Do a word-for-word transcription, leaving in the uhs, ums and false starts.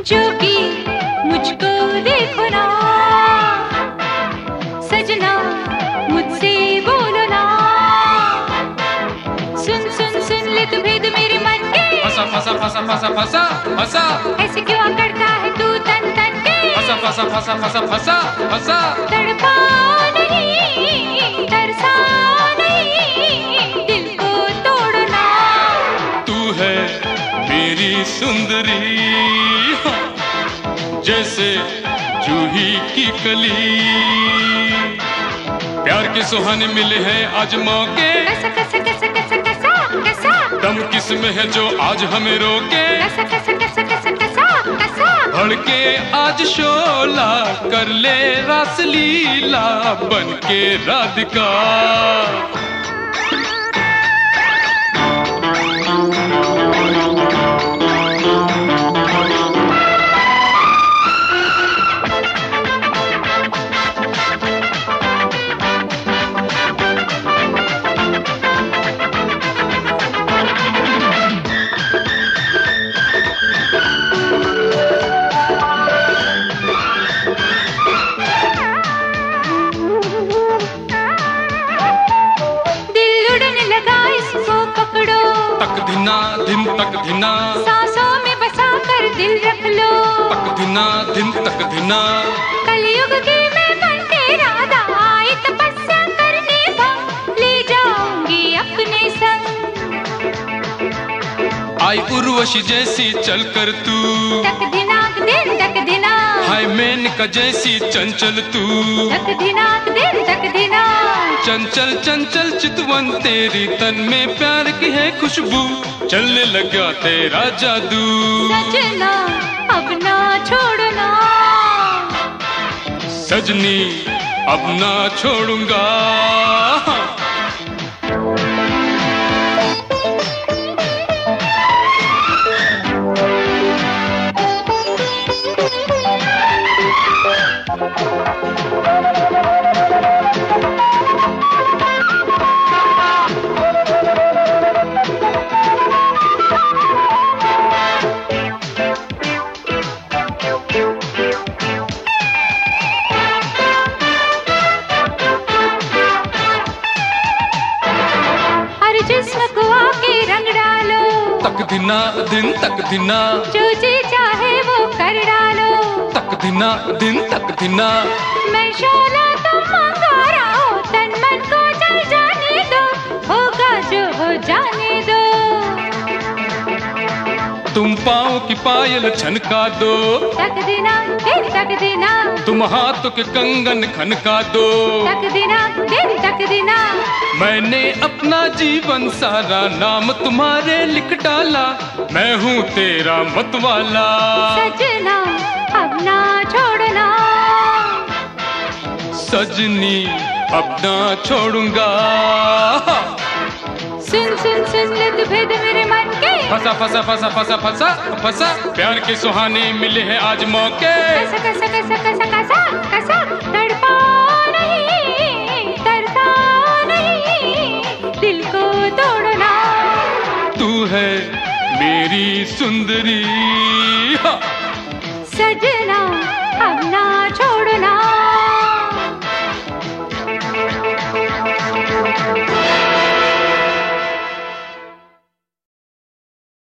जोगी मुझको देखो ना, सजना मुझसे बोलो ना, सुन सुन सुन ले तू भेद मेरे मन के। फंसा फंसा फंसा फंसा फंसा फंसा, ऐसे क्यों करता है तू तन तन के। फंसा फंसा फंसा फंसा फंसा फंसा, तड़पा नहीं तरसा नहीं, दिल को तोड़ना। तू है मेरी सुंदरी, जैसे जूही की कली। प्यार के सुहाने मिले हैं आज मौके, कैसा कैसा कैसा कैसा कैसा कैसा, दम किस में है जो आज हमें रोके। कैसा कैसा कैसा कैसा कैसा कैसा, भड़के आज शोला कर ले रास लीला बन के राधिका। धिना धिन तक धिना, सांसों में बसा कर दिल रख लो। तक धिना धिन तक धिना, कलयुग की मैं बन के राधा आई तपस्या करने भंग, ले जाऊंगी अपने संग। आई उर्वशी जैसी चल कर तू, तक धिना दिन तक धिना, हाय मेनका जैसी चंचल तू। तक धिना दिन तक धिना, चंचल चंचल चितवन तेरी तन में प्यार की है खुशबू, चलने लगा तेरा जादू। सजना अब ना छोड़ना, सजनी अब ना छोड़ूंगा। जिस्म को आके रंग डालो, तक धिना दिन तक धिना, जो जी चाहे वो कर डालो। तक धिना दिन तक धिना, मैं शोला तुम अंगारा हो, तन मन को जल जाने दो, होगा जो हो जाने दो। तुम पाँव की पायल छनका दो, तक दिना दिन तक दिना, तुम हाथों के कंगन खनका दो। तक दिना दिन तक दिना, मैंने अपना जीवन सारा नाम तुम्हारे लिख डाला, मैं हूँ तेरा मतवाला। सजना अब ना छोड़ना, सजनी अब ना छोड़ूंगा। सुन सुन सुन ले तू भेद मेरे मन के। फंसा फंसा फंसा फंसा फंसा फंसा, प्यार के सुहाने मिले हैं आज मौके। कैसा कैसा कैसा कैसा कैसा कैसा, तड़पा नहीं तरसा नहीं, दिल को तोड़ना। तू है मेरी सुंदरी, सजना अब ना छोड़ना।